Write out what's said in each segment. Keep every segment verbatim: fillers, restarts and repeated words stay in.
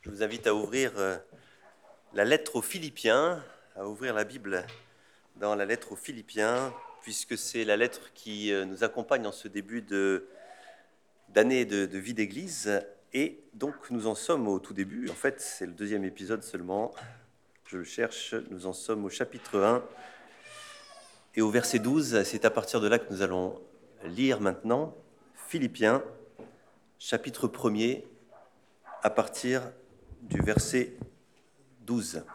Je vous invite à ouvrir euh, la lettre aux Philippiens, à ouvrir la Bible dans la lettre aux Philippiens, puisque c'est la lettre qui euh, nous accompagne en ce début de, d'année de, de vie d'église. Et donc nous en sommes au tout début, en fait c'est le deuxième épisode seulement, je le cherche, nous en sommes au chapitre un et au verset douze, c'est à partir de là que nous allons lire maintenant Philippiens, chapitre premier, à partir du verset douze.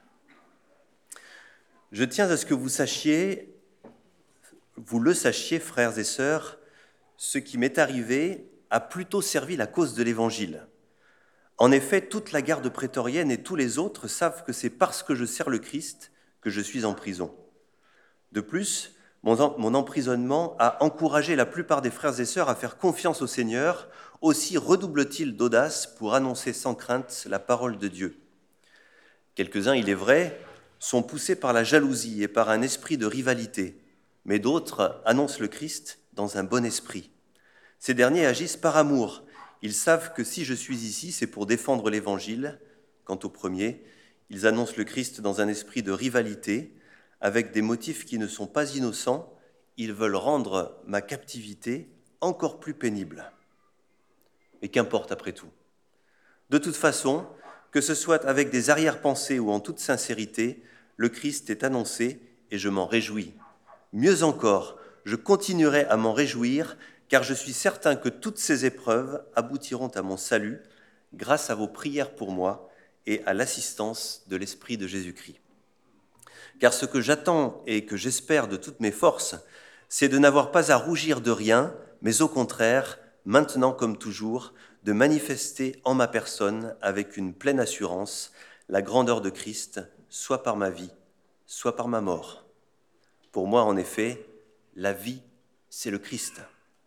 Je tiens à ce que vous sachiez, vous le sachiez, frères et sœurs, ce qui m'est arrivé a plutôt servi la cause de l'Évangile. En effet, toute la garde prétorienne et tous les autres savent que c'est parce que je sers le Christ que je suis en prison. De plus, mon, en, mon emprisonnement a encouragé la plupart des frères et sœurs à faire confiance au Seigneur, aussi redouble-t-il d'audace pour annoncer sans crainte la parole de Dieu. Quelques-uns, il est vrai, sont poussés par la jalousie et par un esprit de rivalité, mais d'autres annoncent le Christ dans un bon esprit. Ces derniers agissent par amour. Ils savent que si je suis ici, c'est pour défendre l'Évangile. Quant aux premiers, ils annoncent le Christ dans un esprit de rivalité, avec des motifs qui ne sont pas innocents. Ils veulent rendre ma captivité encore plus pénible. Mais qu'importe après tout. De toute façon, que ce soit avec des arrière-pensées ou en toute sincérité, le Christ est annoncé et je m'en réjouis. Mieux encore, je continuerai à m'en réjouir car je suis certain que toutes ces épreuves aboutiront à mon salut grâce à vos prières pour moi et à l'assistance de l'Esprit de Jésus-Christ. Car ce que j'attends et que j'espère de toutes mes forces, c'est de n'avoir pas à rougir de rien, mais au contraire, maintenant comme toujours, de manifester en ma personne avec une pleine assurance la grandeur de Christ, soit par ma vie, soit par ma mort. Pour moi, en effet, la vie, c'est le Christ,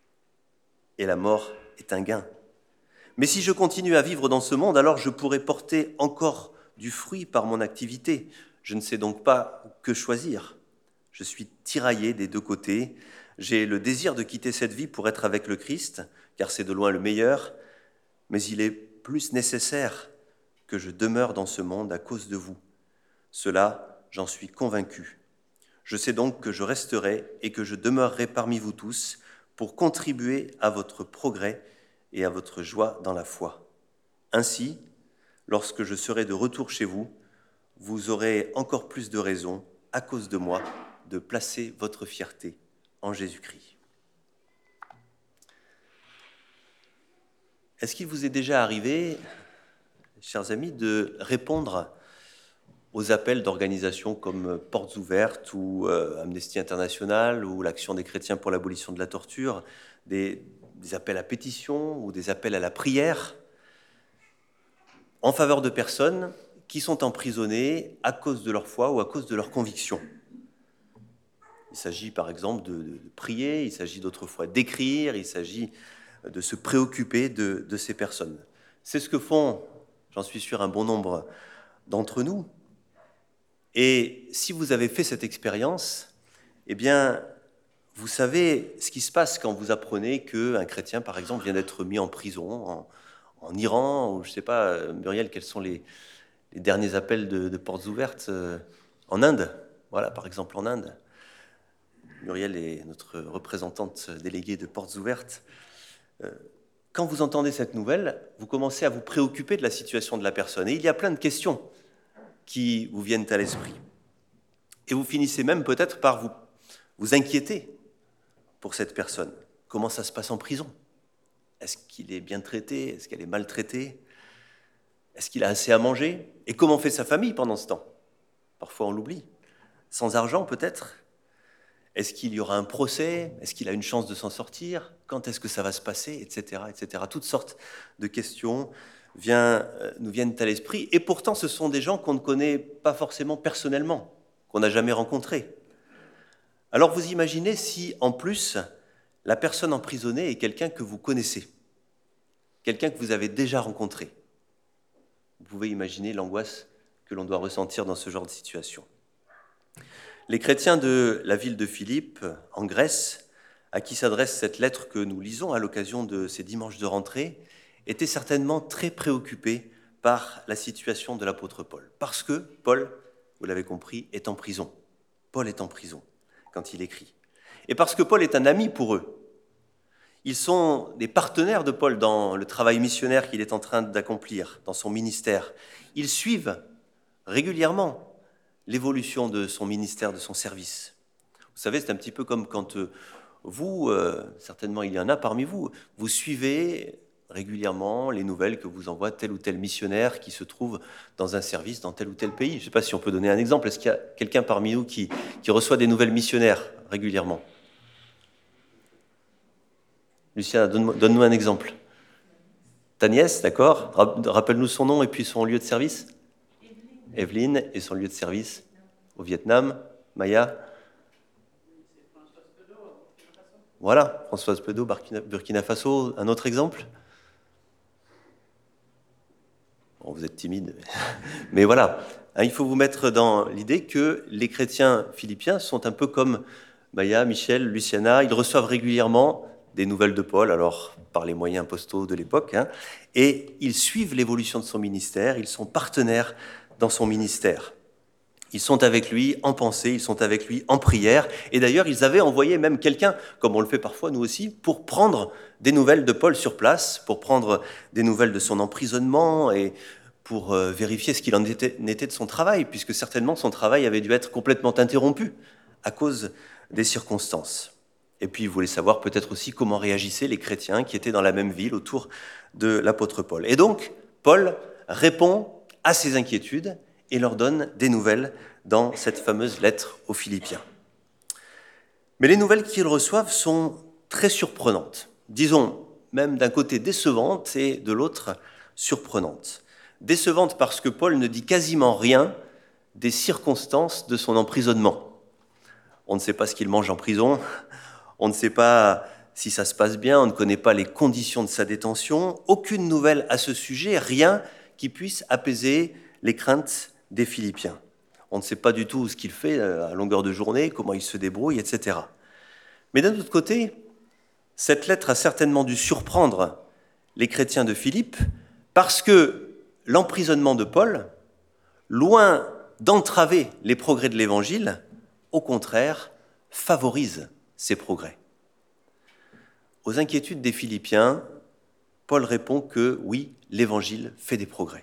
et la mort est un gain. Mais si je continue à vivre dans ce monde, alors je pourrai porter encore du fruit par mon activité. Je ne sais donc pas que choisir. Je suis tiraillé des deux côtés. J'ai le désir de quitter cette vie pour être avec le Christ, car c'est de loin le meilleur, mais il est plus nécessaire que je demeure dans ce monde à cause de vous. Cela, j'en suis convaincu. Je sais donc que je resterai et que je demeurerai parmi vous tous pour contribuer à votre progrès et à votre joie dans la foi. Ainsi, lorsque je serai de retour chez vous, vous aurez encore plus de raisons, à cause de moi, de placer votre fierté en Jésus-Christ. Est-ce qu'il vous est déjà arrivé, chers amis, de répondre aux appels d'organisations comme Portes Ouvertes ou euh, Amnesty International ou l'Action des chrétiens pour l'abolition de la torture, des, des appels à pétition ou des appels à la prière en faveur de personnes qui sont emprisonnées à cause de leur foi ou à cause de leurs convictions. Il s'agit par exemple de, de, de prier, il s'agit d'autres fois d'écrire, il s'agit de se préoccuper de, de ces personnes. C'est ce que font, j'en suis sûr, un bon nombre d'entre nous. Et si vous avez fait cette expérience, eh bien, vous savez ce qui se passe quand vous apprenez qu'un chrétien, par exemple, vient d'être mis en prison en, en Iran, ou je ne sais pas, Muriel, quels sont les, les derniers appels de, de Portes Ouvertes euh, en Inde, voilà, par exemple en Inde. Muriel est notre représentante déléguée de Portes Ouvertes. Euh, quand vous entendez cette nouvelle, vous commencez à vous préoccuper de la situation de la personne. Et il y a plein de questions qui vous viennent à l'esprit. Et vous finissez même peut-être par vous, vous inquiéter pour cette personne. Comment ça se passe en prison ? Est-ce qu'il est bien traité ? Est-ce qu'elle est maltraitée ? Est-ce qu'il a assez à manger ? Et comment fait sa famille pendant ce temps ? Parfois on l'oublie. Sans argent peut-être ? Est-ce qu'il y aura un procès ? Est-ce qu'il a une chance de s'en sortir ? Quand est-ce que ça va se passer ? Etc., et cetera. Toutes sortes de questions vient, euh, nous viennent à l'esprit. Et pourtant, ce sont des gens qu'on ne connaît pas forcément personnellement, qu'on n'a jamais rencontrés. Alors vous imaginez si, en plus, la personne emprisonnée est quelqu'un que vous connaissez, quelqu'un que vous avez déjà rencontré. Vous pouvez imaginer l'angoisse que l'on doit ressentir dans ce genre de situation. Les chrétiens de la ville de Philippe, en Grèce, à qui s'adresse cette lettre que nous lisons à l'occasion de ces dimanches de rentrée, étaient certainement très préoccupés par la situation de l'apôtre Paul. Parce que Paul, vous l'avez compris, est en prison. Paul est en prison quand il écrit. Et parce que Paul est un ami pour eux. Ils sont des partenaires de Paul dans le travail missionnaire qu'il est en train d'accomplir, dans son ministère. Ils suivent régulièrement l'évolution de son ministère, de son service. Vous savez, c'est un petit peu comme quand euh, vous, euh, certainement il y en a parmi vous, vous suivez régulièrement les nouvelles que vous envoie tel ou tel missionnaire qui se trouve dans un service dans tel ou tel pays. Je ne sais pas si on peut donner un exemple. Est-ce qu'il y a quelqu'un parmi nous qui, qui reçoit des nouvelles missionnaires régulièrement ? Lucien, donne-nous donne un exemple. Ta nièce, d'accord ? Rappelle-nous son nom et puis son lieu de service. Evelyne. Evelyne et son lieu de service au Vietnam. Maya. Voilà, Françoise Pedo, Burkina Faso. Un autre exemple ? Bon, vous êtes timide, mais voilà. Il faut vous mettre dans l'idée que les chrétiens philippiens sont un peu comme Maya, Michel, Luciana. Ils reçoivent régulièrement des nouvelles de Paul, alors par les moyens postaux de l'époque, hein, et ils suivent l'évolution de son ministère, ils sont partenaires dans son ministère. Ils sont avec lui en pensée, ils sont avec lui en prière, et d'ailleurs ils avaient envoyé même quelqu'un, comme on le fait parfois nous aussi, pour prendre des nouvelles de Paul sur place, pour prendre des nouvelles de son emprisonnement et pour euh, vérifier ce qu'il en était, était de son travail, puisque certainement son travail avait dû être complètement interrompu à cause des circonstances. Et puis, il voulait savoir peut-être aussi comment réagissaient les chrétiens qui étaient dans la même ville autour de l'apôtre Paul. Et donc, Paul répond à ces inquiétudes et leur donne des nouvelles dans cette fameuse lettre aux Philippiens. Mais les nouvelles qu'ils reçoivent sont très surprenantes. Disons, même d'un côté décevantes et de l'autre surprenantes. Décevantes parce que Paul ne dit quasiment rien des circonstances de son emprisonnement. On ne sait pas ce qu'il mange en prison. On ne sait pas si ça se passe bien, on ne connaît pas les conditions de sa détention. Aucune nouvelle à ce sujet, rien qui puisse apaiser les craintes des Philippiens. On ne sait pas du tout ce qu'il fait à longueur de journée, comment il se débrouille, et cetera. Mais d'un autre côté, cette lettre a certainement dû surprendre les chrétiens de Philippe parce que l'emprisonnement de Paul, loin d'entraver les progrès de l'Évangile, au contraire, favorise ces progrès. Aux inquiétudes des Philippiens, Paul répond que oui, l'Évangile fait des progrès.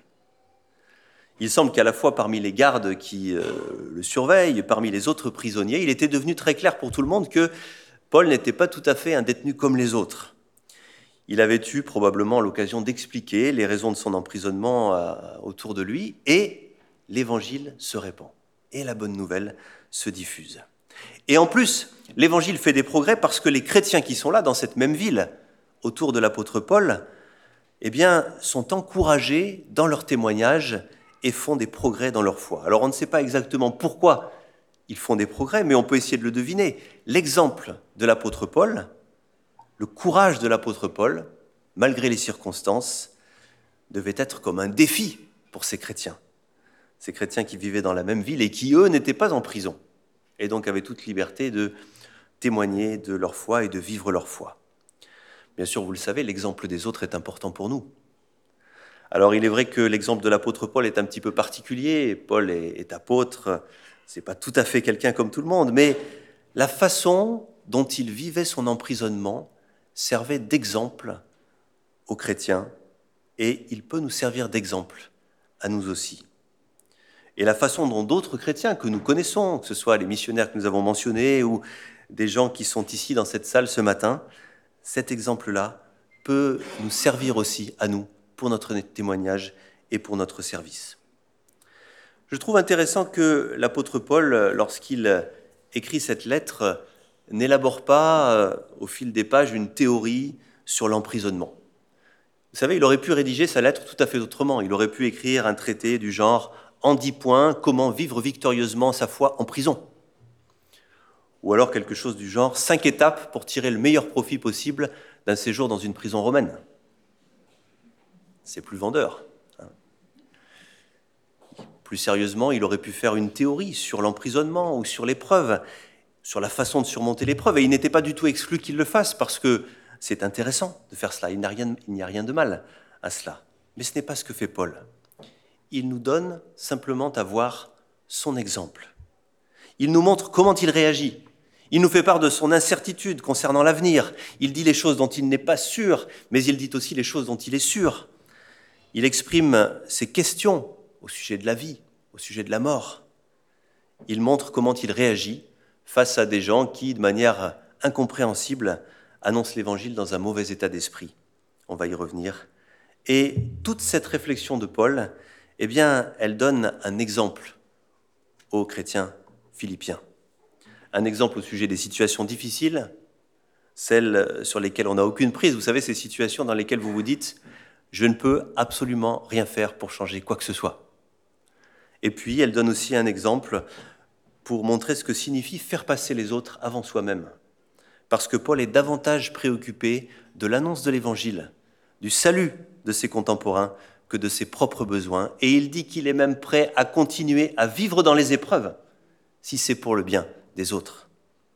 Il semble qu'à la fois parmi les gardes qui euh, le surveillent, parmi les autres prisonniers, il était devenu très clair pour tout le monde que Paul n'était pas tout à fait un détenu comme les autres. Il avait eu probablement l'occasion d'expliquer les raisons de son emprisonnement euh, autour de lui, et l'Évangile se répand, et la bonne nouvelle se diffuse. Et en plus, l'Évangile fait des progrès parce que les chrétiens qui sont là, dans cette même ville, autour de l'apôtre Paul, eh bien, sont encouragés dans leur témoignage et font des progrès dans leur foi. Alors, on ne sait pas exactement pourquoi ils font des progrès, mais on peut essayer de le deviner. L'exemple de l'apôtre Paul, le courage de l'apôtre Paul, malgré les circonstances, devait être comme un défi pour ces chrétiens. Ces chrétiens qui vivaient dans la même ville et qui, eux, n'étaient pas en prison, et donc avaient toute liberté de témoigner de leur foi et de vivre leur foi. Bien sûr, vous le savez, l'exemple des autres est important pour nous. Alors, il est vrai que l'exemple de l'apôtre Paul est un petit peu particulier. Paul est, est apôtre, c'est pas tout à fait quelqu'un comme tout le monde, mais la façon dont il vivait son emprisonnement servait d'exemple aux chrétiens, et il peut nous servir d'exemple à nous aussi. Et la façon dont d'autres chrétiens que nous connaissons, que ce soit les missionnaires que nous avons mentionnés ou des gens qui sont ici dans cette salle ce matin, cet exemple-là peut nous servir aussi à nous pour notre témoignage et pour notre service. Je trouve intéressant que l'apôtre Paul, lorsqu'il écrit cette lettre, n'élabore pas au fil des pages une théorie sur l'emprisonnement. Vous savez, il aurait pu rédiger sa lettre tout à fait autrement. Il aurait pu écrire un traité du genre « En dix points, comment vivre victorieusement sa foi en prison ». Ou alors quelque chose du genre « Cinq étapes pour tirer le meilleur profit possible d'un séjour dans une prison romaine ». C'est plus vendeur. Plus sérieusement, il aurait pu faire une théorie sur l'emprisonnement ou sur l'épreuve, sur la façon de surmonter l'épreuve. Et il n'était pas du tout exclu qu'il le fasse parce que c'est intéressant de faire cela. Il n'y a rien, il n'y a rien de mal à cela. Mais ce n'est pas ce que fait Paul. il nous donne simplement à voir son exemple. Il nous montre comment il réagit. Il nous fait part de son incertitude concernant l'avenir. Il dit les choses dont il n'est pas sûr, mais il dit aussi les choses dont il est sûr. Il exprime ses questions au sujet de la vie, au sujet de la mort. Il montre comment il réagit face à des gens qui, de manière incompréhensible, annoncent l'Évangile dans un mauvais état d'esprit. On va y revenir. Et toute cette réflexion de Paul, eh bien, elle donne un exemple aux chrétiens philippiens. Un exemple au sujet des situations difficiles, celles sur lesquelles on n'a aucune prise. Vous savez, ces situations dans lesquelles vous vous dites « je ne peux absolument rien faire pour changer quoi que ce soit ». Et puis, elle donne aussi un exemple pour montrer ce que signifie faire passer les autres avant soi-même. Parce que Paul est davantage préoccupé de l'annonce de l'Évangile, du salut de ses contemporains, que de ses propres besoins. Et il dit qu'il est même prêt à continuer à vivre dans les épreuves, si c'est pour le bien des autres.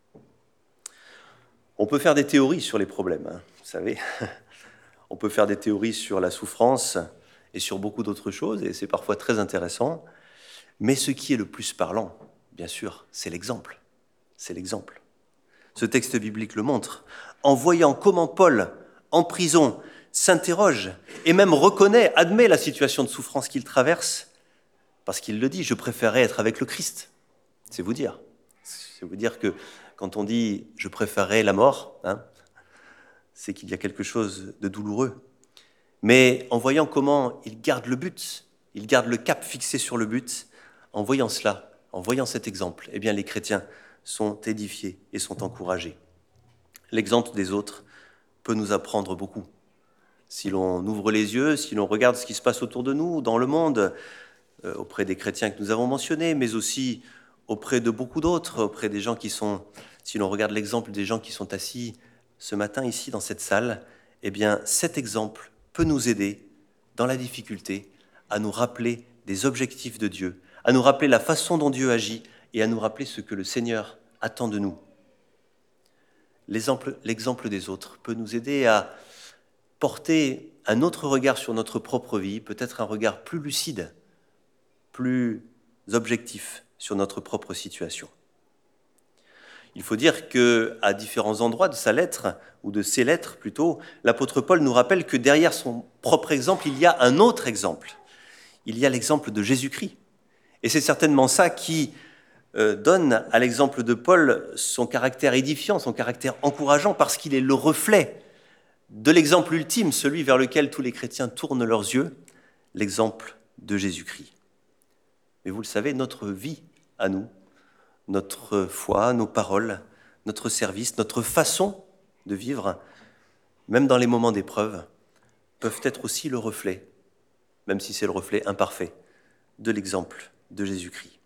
On peut faire des théories sur les problèmes, hein, vous savez. On peut faire des théories sur la souffrance et sur beaucoup d'autres choses, et c'est parfois très intéressant. Mais ce qui est le plus parlant, bien sûr, c'est l'exemple. C'est l'exemple. Ce texte biblique le montre. En voyant comment Paul, en prison, s'interroge et même reconnaît, admet la situation de souffrance qu'il traverse, parce qu'il le dit, je préférerais être avec le Christ. C'est vous dire. C'est vous dire que quand on dit « je préférerais la mort hein, », c'est qu'il y a quelque chose de douloureux. Mais en voyant comment il garde le but, il garde le cap fixé sur le but, en voyant cela, en voyant cet exemple, eh bien les chrétiens sont édifiés et sont encouragés. L'exemple des autres peut nous apprendre beaucoup. Si l'on ouvre les yeux, si l'on regarde ce qui se passe autour de nous, dans le monde, euh, auprès des chrétiens que nous avons mentionnés, mais aussi auprès de beaucoup d'autres, auprès des gens qui sont, si l'on regarde l'exemple des gens qui sont assis ce matin ici dans cette salle, eh bien cet exemple peut nous aider dans la difficulté à nous rappeler des objectifs de Dieu, à nous rappeler la façon dont Dieu agit et à nous rappeler ce que le Seigneur attend de nous. L'exemple, l'exemple des autres peut nous aider à porter un autre regard sur notre propre vie, peut-être un regard plus lucide, plus objectif sur notre propre situation. Il faut dire qu'à différents endroits de sa lettre, ou de ses lettres plutôt, l'apôtre Paul nous rappelle que derrière son propre exemple, il y a un autre exemple. Il y a l'exemple de Jésus-Christ. Et c'est certainement ça qui euh, donne à l'exemple de Paul son caractère édifiant, son caractère encourageant, parce qu'il est le reflet de l'exemple ultime, celui vers lequel tous les chrétiens tournent leurs yeux, l'exemple de Jésus-Christ. Mais vous le savez, notre vie à nous, notre foi, nos paroles, notre service, notre façon de vivre, même dans les moments d'épreuve, peuvent être aussi le reflet, même si c'est le reflet imparfait, de l'exemple de Jésus-Christ.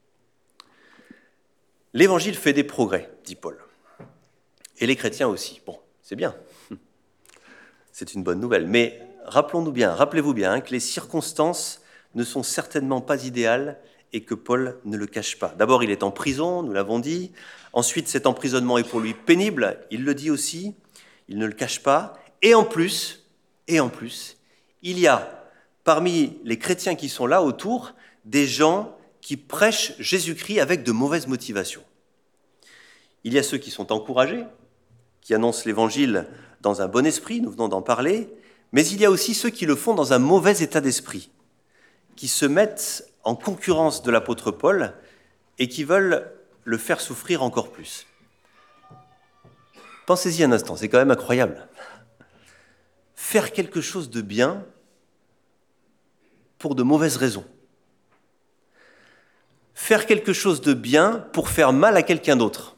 L'Évangile fait des progrès, dit Paul. Et les chrétiens aussi. Bon, c'est bien. C'est une bonne nouvelle. Mais rappelons-nous bien, rappelez-vous bien hein, que les circonstances ne sont certainement pas idéales et que Paul ne le cache pas. D'abord, il est en prison, nous l'avons dit. Ensuite, cet emprisonnement est pour lui pénible. Il le dit aussi. Il ne le cache pas. Et en plus, et en plus, il y a parmi les chrétiens qui sont là autour des gens qui prêchent Jésus-Christ avec de mauvaises motivations. Il y a ceux qui sont encouragés, qui annoncent l'Évangile dans un bon esprit, nous venons d'en parler, mais il y a aussi ceux qui le font dans un mauvais état d'esprit, qui se mettent en concurrence de l'apôtre Paul et qui veulent le faire souffrir encore plus. Pensez-y un instant, c'est quand même incroyable. Faire quelque chose de bien pour de mauvaises raisons. Faire quelque chose de bien pour faire mal à quelqu'un d'autre.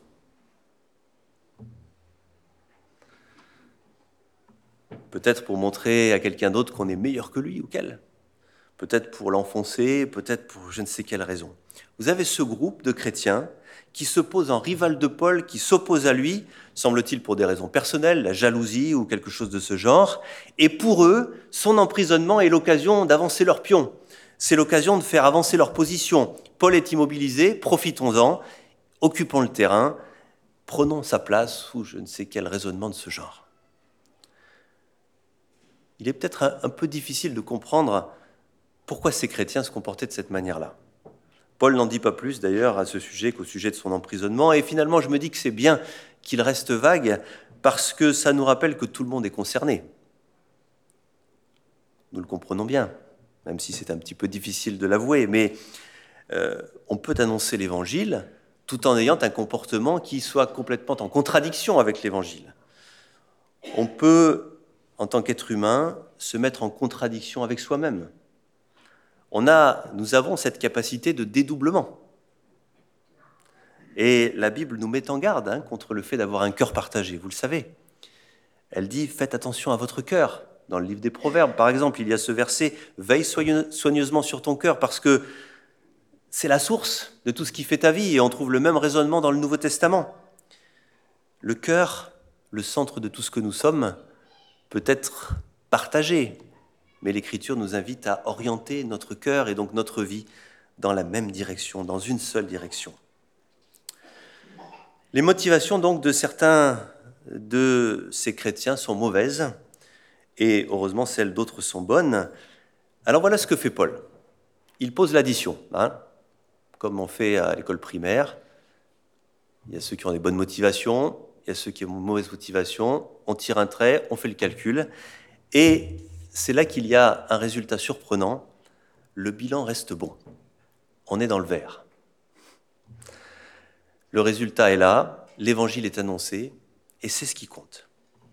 Peut-être pour montrer à quelqu'un d'autre qu'on est meilleur que lui ou qu'elle. Peut-être pour l'enfoncer, peut-être pour je ne sais quelle raison. Vous avez ce groupe de chrétiens qui se pose en rival de Paul, qui s'oppose à lui, semble-t-il pour des raisons personnelles, la jalousie ou quelque chose de ce genre. Et pour eux, son emprisonnement est l'occasion d'avancer leur pion. C'est l'occasion de faire avancer leur position. Paul est immobilisé, profitons-en, occupons le terrain, prenons sa place ou je ne sais quel raisonnement de ce genre. Il est peut-être un, un peu difficile de comprendre Pourquoi ces chrétiens se comportaient de cette manière-là ? Paul n'en dit pas plus d'ailleurs à ce sujet qu'au sujet de son emprisonnement. Et finalement, je me dis que c'est bien qu'il reste vague parce que ça nous rappelle que tout le monde est concerné. Nous le comprenons bien, même si c'est un petit peu difficile de l'avouer. Mais euh, on peut annoncer l'Évangile tout en ayant un comportement qui soit complètement en contradiction avec l'Évangile. On peut, en tant qu'être humain, se mettre en contradiction avec soi-même. On a, nous avons cette capacité de dédoublement. Et la Bible nous met en garde hein, contre le fait d'avoir un cœur partagé, vous le savez. Elle dit « Faites attention à votre cœur ». Dans le livre des Proverbes, par exemple, il y a ce verset « Veille soigneusement sur ton cœur » parce que c'est la source de tout ce qui fait ta vie et on trouve le même raisonnement dans le Nouveau Testament. Le cœur, le centre de tout ce que nous sommes, peut être partagé. Mais l'Écriture nous invite à orienter notre cœur et donc notre vie dans la même direction, dans une seule direction. Les motivations donc de certains de ces chrétiens sont mauvaises et heureusement celles d'autres sont bonnes. Alors voilà ce que fait Paul. Il pose l'addition, hein, comme on fait à l'école primaire. Il y a ceux qui ont des bonnes motivations, il y a ceux qui ont de mauvaises motivations. On tire un trait, on fait le calcul et c'est là qu'il y a un résultat surprenant. Le bilan reste bon. On est dans le vert. Le résultat est là, l'évangile est annoncé, et c'est ce qui compte.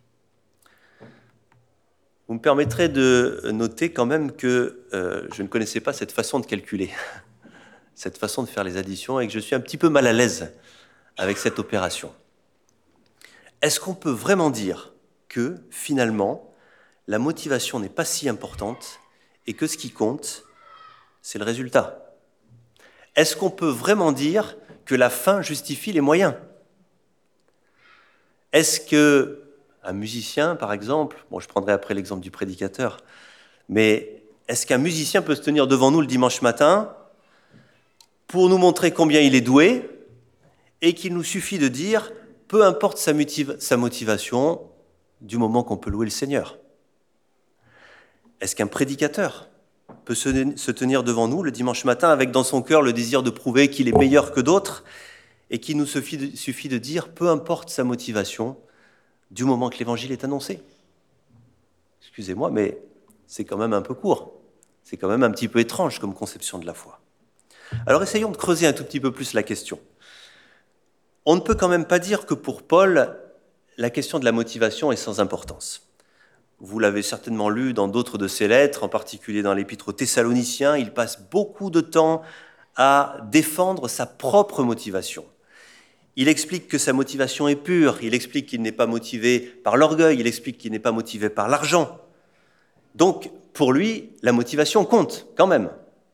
Vous me permettrez de noter quand même que euh, je ne connaissais pas cette façon de calculer, cette façon de faire les additions, et que je suis un petit peu mal à l'aise avec cette opération. Est-ce qu'on peut vraiment dire que, finalement, la motivation n'est pas si importante et que ce qui compte, c'est le résultat? Est-ce qu'on peut vraiment dire que la fin justifie les moyens? Est-ce qu'un musicien, par exemple, bon, je prendrai après l'exemple du prédicateur, mais est-ce qu'un musicien peut se tenir devant nous le dimanche matin pour nous montrer combien il est doué et qu'il nous suffit de dire, peu importe sa, motiv- sa motivation, du moment qu'on peut louer le Seigneur? Est-ce qu'un prédicateur peut se, se tenir devant nous le dimanche matin avec dans son cœur le désir de prouver qu'il est meilleur que d'autres et qu'il nous suffit de, suffit de dire, peu importe sa motivation, du moment que l'évangile est annoncé? Excusez-moi, mais c'est quand même un peu court. C'est quand même un petit peu étrange comme conception de la foi. Alors essayons de creuser un tout petit peu plus la question. On ne peut quand même pas dire que pour Paul, la question de la motivation est sans importance. Vous l'avez certainement lu dans d'autres de ses lettres, en particulier dans l'épître aux Thessaloniciens, il passe beaucoup de temps à défendre sa propre motivation. Il explique que sa motivation est pure, il explique qu'il n'est pas motivé par l'orgueil, il explique qu'il n'est pas motivé par l'argent. Donc, pour lui, la motivation compte quand même.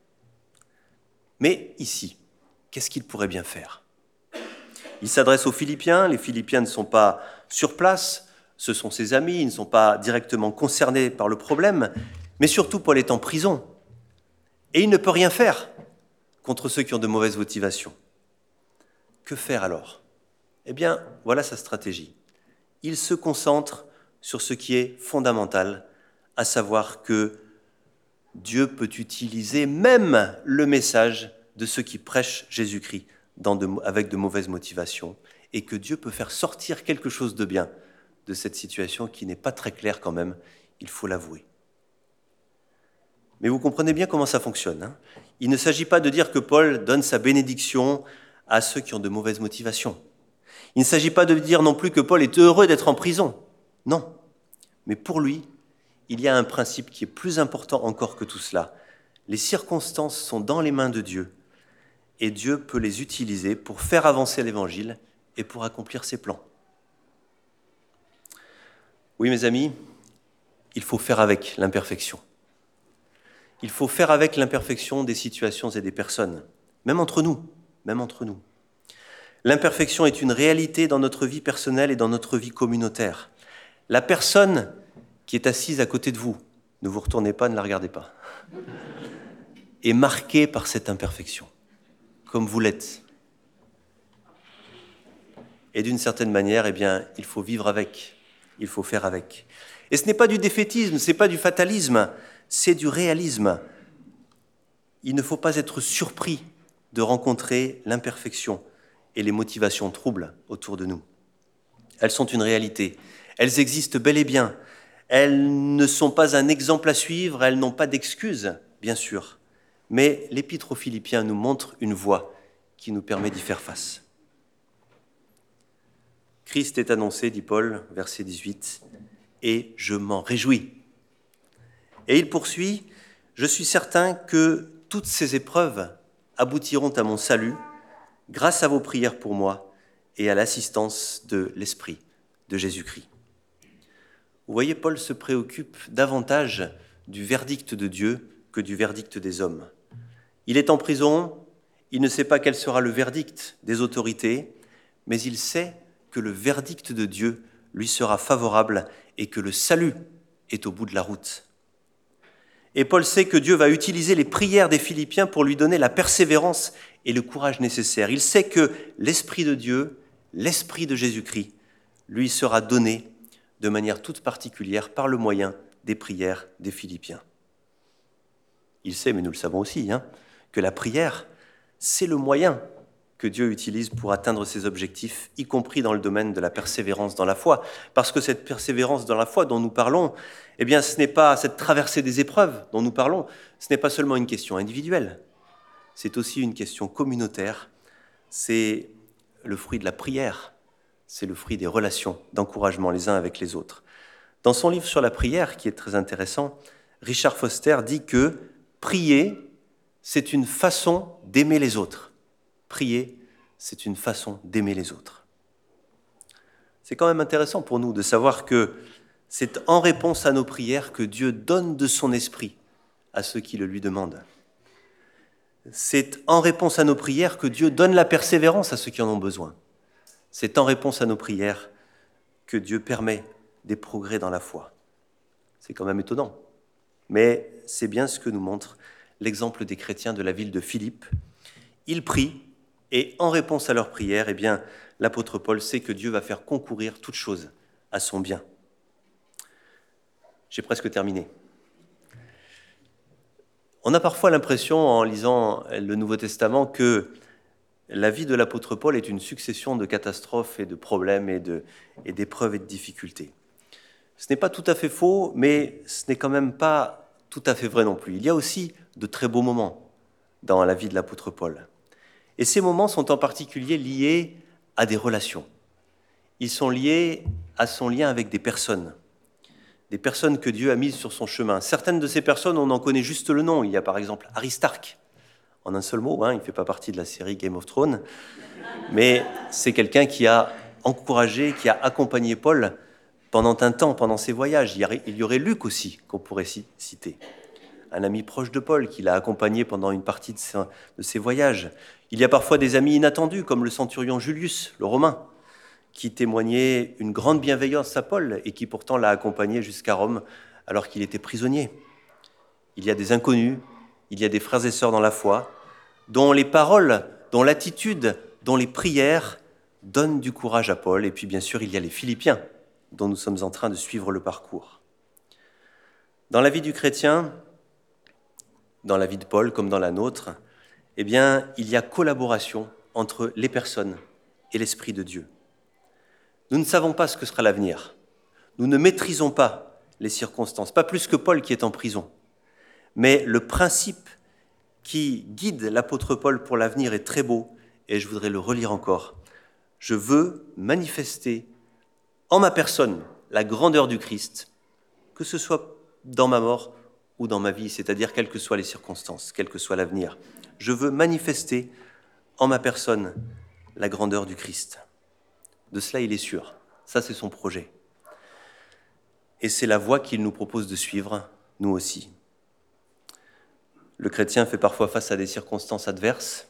Mais ici, qu'est-ce qu'il pourrait bien faire? Il s'adresse aux Philippiens, les Philippiens ne sont pas sur place, ce sont ses amis, ils ne sont pas directement concernés par le problème, mais surtout Paul est en prison. Et il ne peut rien faire contre ceux qui ont de mauvaises motivations. Que faire alors? Eh bien, voilà sa stratégie. Il se concentre sur ce qui est fondamental, à savoir que Dieu peut utiliser même le message de ceux qui prêchent Jésus-Christ dans de, avec de mauvaises motivations, et que Dieu peut faire sortir quelque chose de bien de cette situation qui n'est pas très claire quand même, il faut l'avouer. Mais vous comprenez bien comment ça fonctionne, hein? Il ne s'agit pas de dire que Paul donne sa bénédiction à ceux qui ont de mauvaises motivations. Il ne s'agit pas de dire non plus que Paul est heureux d'être en prison. Non. Mais pour lui, il y a un principe qui est plus important encore que tout cela. Les circonstances sont dans les mains de Dieu et Dieu peut les utiliser pour faire avancer l'Évangile et pour accomplir ses plans. Oui, mes amis, il faut faire avec l'imperfection. Il faut faire avec l'imperfection des situations et des personnes, même entre nous, même entre nous. L'imperfection est une réalité dans notre vie personnelle et dans notre vie communautaire. La personne qui est assise à côté de vous, ne vous retournez pas, ne la regardez pas, est marquée par cette imperfection, comme vous l'êtes. Et d'une certaine manière, eh bien, il faut vivre avec, il faut faire avec. Et ce n'est pas du défaitisme, ce n'est pas du fatalisme, c'est du réalisme. il ne faut pas être surpris de rencontrer l'imperfection et les motivations troubles autour de nous. Elles sont une réalité. Elles existent bel et bien. Elles ne sont pas un exemple à suivre, elles n'ont pas d'excuses, bien sûr. Mais l'Épître aux Philippiens nous montre une voie qui nous permet d'y faire face. Christ est annoncé, dit Paul, verset dix-huit, « et je m'en réjouis ». Et il poursuit, « Je suis certain que toutes ces épreuves aboutiront à mon salut grâce à vos prières pour moi et à l'assistance de l'Esprit de Jésus-Christ. » Vous voyez, Paul se préoccupe davantage du verdict de Dieu que du verdict des hommes. Il est en prison, il ne sait pas quel sera le verdict des autorités, mais il sait que le verdict de Dieu lui sera favorable et que le salut est au bout de la route. Et Paul sait que Dieu va utiliser les prières des Philippiens pour lui donner la persévérance et le courage nécessaires. Il sait que l'Esprit de Dieu, l'Esprit de Jésus-Christ, lui sera donné de manière toute particulière par le moyen des prières des Philippiens. Il sait, mais nous le savons aussi, hein, que la prière, c'est le moyen que Dieu utilise pour atteindre ses objectifs, y compris dans le domaine de la persévérance dans la foi. Parce que cette persévérance dans la foi dont nous parlons, eh bien, ce n'est pas cette traversée des épreuves dont nous parlons, ce n'est pas seulement une question individuelle, c'est aussi une question communautaire, c'est le fruit de la prière, c'est le fruit des relations, d'encouragement les uns avec les autres. Dans son livre sur la prière, qui est très intéressant, Richard Foster dit que prier, c'est une façon d'aimer les autres. Prier, c'est une façon d'aimer les autres. C'est quand même intéressant pour nous de savoir que c'est en réponse à nos prières que Dieu donne de son esprit à ceux qui le lui demandent. C'est en réponse à nos prières que Dieu donne la persévérance à ceux qui en ont besoin. C'est en réponse à nos prières que Dieu permet des progrès dans la foi. C'est quand même étonnant. Mais c'est bien ce que nous montre l'exemple des chrétiens de la ville de Philippe. Ils prient, et en réponse à leurs prières, eh bien, l'apôtre Paul sait que Dieu va faire concourir toutes choses à son bien. J'ai presque terminé. On a parfois l'impression, en lisant le Nouveau Testament, que la vie de l'apôtre Paul est une succession de catastrophes et de problèmes et, de, et d'épreuves et de difficultés. Ce n'est pas tout à fait faux, mais ce n'est quand même pas tout à fait vrai non plus. Il y a aussi de très beaux moments dans la vie de l'apôtre Paul. Et ces moments sont en particulier liés à des relations. Ils sont liés à son lien avec des personnes, des personnes que Dieu a mises sur son chemin. Certaines de ces personnes, on en connaît juste le nom. Il y a par exemple Aristarque, en un seul mot, hein, il ne fait pas partie de la série Game of Thrones, mais c'est quelqu'un qui a encouragé, qui a accompagné Paul pendant un temps, pendant ses voyages. Il y aurait Luc aussi, qu'on pourrait citer, un ami proche de Paul qui l'a accompagné pendant une partie de ses, de ses voyages. Il y a parfois des amis inattendus, comme le centurion Julius, le Romain, qui témoignait une grande bienveillance à Paul et qui pourtant l'a accompagné jusqu'à Rome alors qu'il était prisonnier. Il y a des inconnus, il y a des frères et sœurs dans la foi, dont les paroles, dont l'attitude, dont les prières donnent du courage à Paul. Et puis bien sûr, il y a les Philippiens, dont nous sommes en train de suivre le parcours. Dans la vie du chrétien, dans la vie de Paul comme dans la nôtre, eh bien, il y a collaboration entre les personnes et l'Esprit de Dieu. Nous ne savons pas ce que sera l'avenir. Nous ne maîtrisons pas les circonstances, pas plus que Paul qui est en prison. Mais le principe qui guide l'apôtre Paul pour l'avenir est très beau, et je voudrais le relire encore. Je veux manifester en ma personne la grandeur du Christ, que ce soit dans ma mort ou dans ma vie, c'est-à-dire quelles que soient les circonstances, quel que soit l'avenir. Je veux manifester en ma personne la grandeur du Christ. De cela, il est sûr. Ça, c'est son projet. Et c'est la voie qu'il nous propose de suivre, nous aussi. Le chrétien fait parfois face à des circonstances adverses.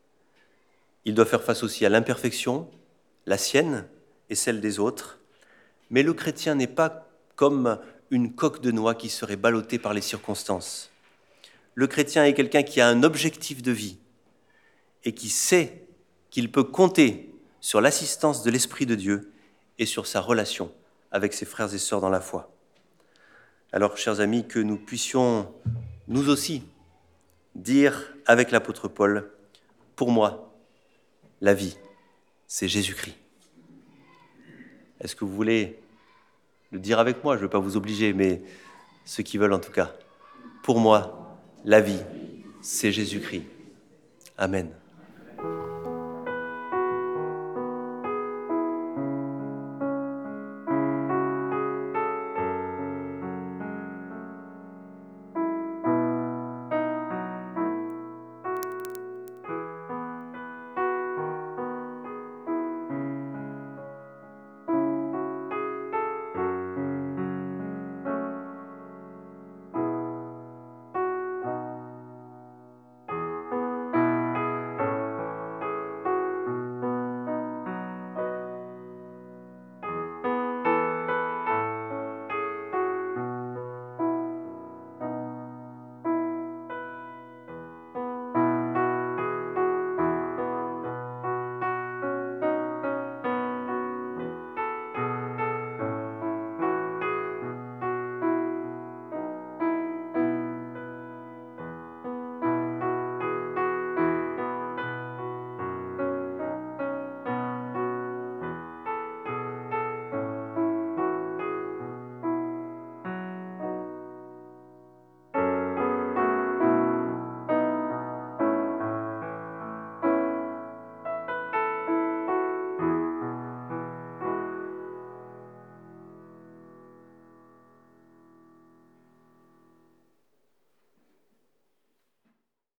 Il doit faire face aussi à l'imperfection, la sienne et celle des autres. Mais le chrétien n'est pas comme une coque de noix qui serait ballottée par les circonstances. Le chrétien est quelqu'un qui a un objectif de vie et qui sait qu'il peut compter sur l'assistance de l'Esprit de Dieu et sur sa relation avec ses frères et sœurs dans la foi. Alors, chers amis, que nous puissions, nous aussi, dire avec l'apôtre Paul, « Pour moi, la vie, c'est Jésus-Christ ». Est-ce que vous voulez le dire avec moi? Je ne veux pas vous obliger, mais ceux qui veulent en tout cas. Pour moi, la vie, c'est Jésus-Christ. Amen.